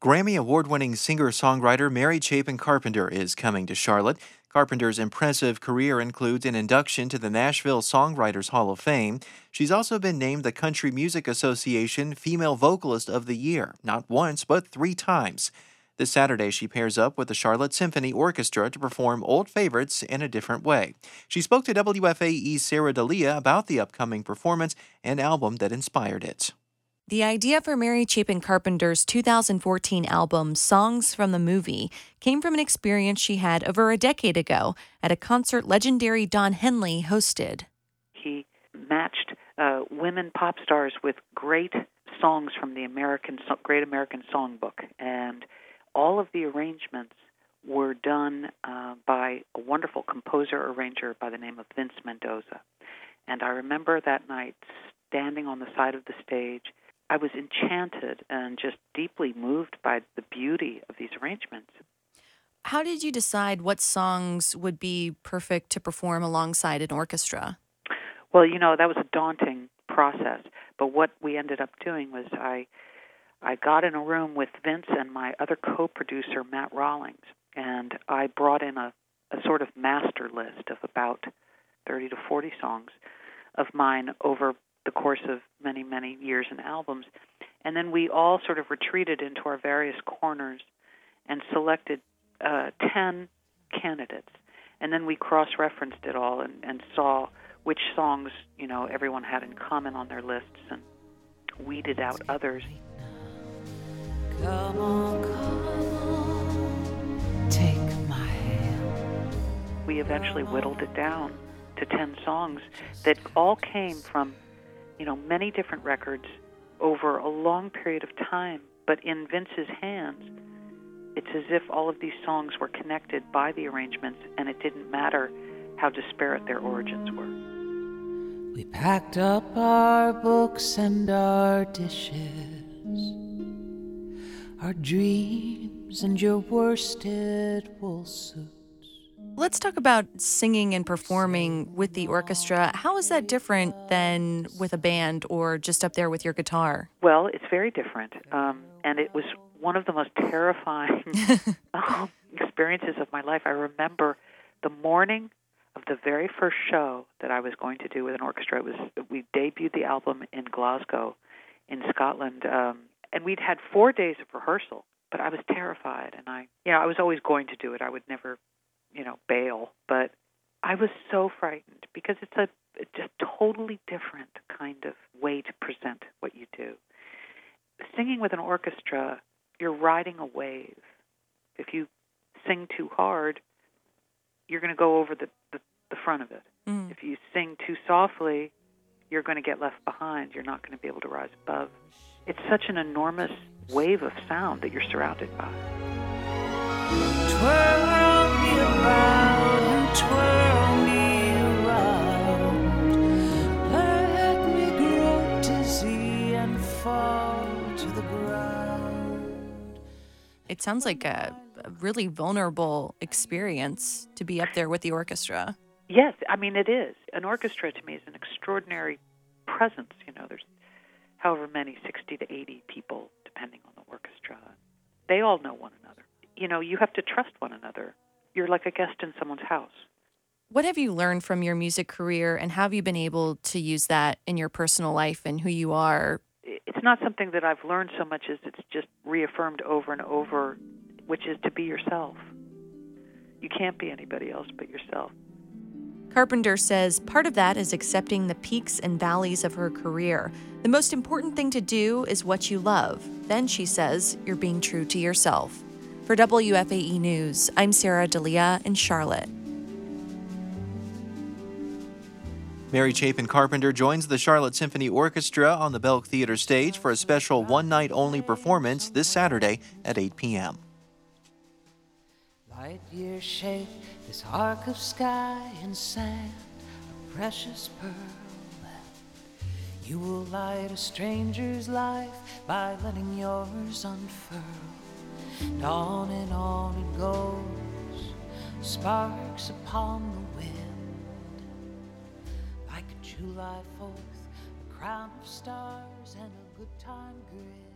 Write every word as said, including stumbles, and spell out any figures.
Grammy award-winning singer-songwriter Mary Chapin Carpenter is coming to Charlotte. Carpenter's impressive career includes an induction to the Nashville Songwriters Hall of Fame. She's also been named the Country Music Association Female Vocalist of the Year, not once, but three times. This Saturday, she pairs up with the Charlotte Symphony Orchestra to perform old favorites in a different way. She spoke to W F A E's Sarah D'Elia about the upcoming performance and album that inspired it. The idea for Mary Chapin Carpenter's two thousand fourteen album, Songs from the Movie, came from an experience she had over a decade ago at a concert legendary Don Henley hosted. He matched uh, women pop stars with great songs from the American Great American Songbook, and all of the arrangements were done uh, by a wonderful composer-arranger by the name of Vince Mendoza. And I remember that night standing on the side of the stage. I was enchanted and just deeply moved by the beauty of these arrangements. How did you decide what songs would be perfect to perform alongside an orchestra? Well, you know, that was a daunting process. But what we ended up doing was I I got in a room with Vince and my other co-producer, Matt Rawlings, and I brought in a, a sort of master list of about thirty to forty songs of mine over the course of many, many years and albums. And then we all sort of retreated into our various corners and selected uh, ten candidates. And then we cross-referenced it all and, and saw which songs, you know, everyone had in common on their lists and weeded out others. Come on, come on, take my hand. We eventually whittled it down to ten songs that all came from, you know, many different records over a long period of time. But in Vince's hands, it's as if all of these songs were connected by the arrangements, and it didn't matter how disparate their origins were. We packed up our books and our dishes, our dreams and your worsted wool suits. Let's talk about singing and performing with the orchestra. How is that different than with a band or just up there with your guitar? Well, it's very different, um, and it was one of the most terrifying um, experiences of my life. I remember the morning of the very first show that I was going to do with an orchestra. It was we debuted the album in Glasgow, in Scotland, um, and we'd had four days of rehearsal. But I was terrified, and I, you know, I was always going to do it. I would never, you know, bail. But I was so frightened because it's a it's just totally different kind of way to present what you do. Singing with an orchestra, you're riding a wave. If you sing too hard, you're going to go over the, the, the front of it. Mm. If you sing too softly, you're going to get left behind. You're not going to be able to rise above. It's such an enormous wave of sound that you're surrounded by. Twirl me around and twirl me around. Let me grow dizzy and fall to the ground. It sounds like a, a really vulnerable experience to be up there with the orchestra. Yes, I mean, it is. An orchestra to me is an extraordinary presence. You know, there's however many, sixty to eighty people, depending on the orchestra. They all know one another. You know, you have to trust one another. You're like a guest in someone's house. What have you learned from your music career, and how have you been able to use that in your personal life and who you are? It's not something that I've learned so much as it's just reaffirmed over and over, which is to be yourself. You can't be anybody else but yourself. Carpenter says part of that is accepting the peaks and valleys of her career. The most important thing to do is what you love. Then, she says, you're being true to yourself. For W F A E News, I'm Sarah D'Elia in Charlotte. Mary Chapin Carpenter joins the Charlotte Symphony Orchestra on the Belk Theater stage for a special one-night-only performance this Saturday at eight p.m. Light years shape this arc of sky and sand, a precious pearl. You will light a stranger's life by letting yours unfurl. And on and on it goes, sparks upon the wind. Like a July fourth, a crown of stars and a good time grin.